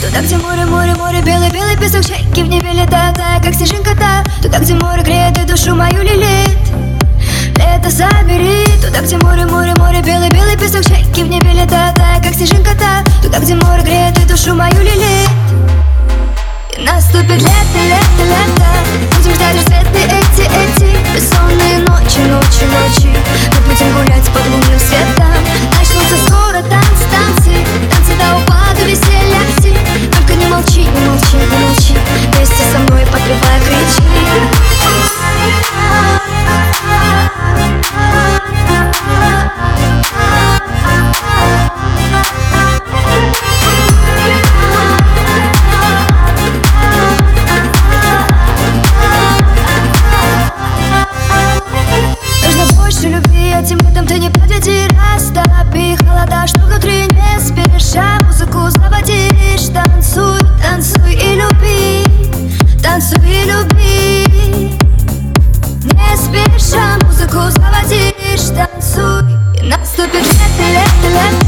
Туда, где море, море, море, белый-белый песок, чайки в небе летают, тая, как снежинка-то. Туда, где море греет и душу мою лелеет. Лето забери. Туда, где море, море, море, белый-белый песок, чайки в небе летают, тая, как снежинка-то. Туда, где море греет и душу мою лелеет. И наступит лето, лето, лето. Будем ждать рассветы эти бессонные ночи, ночи, ночи. Мы будем гулять под лунным светом. Начнутся скоро танцы, танцы, танцы до упаду веселья. Только не молчи, не молчи, не молчи. Вместе со мной подпевай, кричи. Этим летом ты не подведи, растопи холода, что внутри не спеша музыку заводишь. Танцуй, танцуй и люби, танцуй и люби. Не спеша музыку заводишь, танцуй. И наступит лето, лето, лето.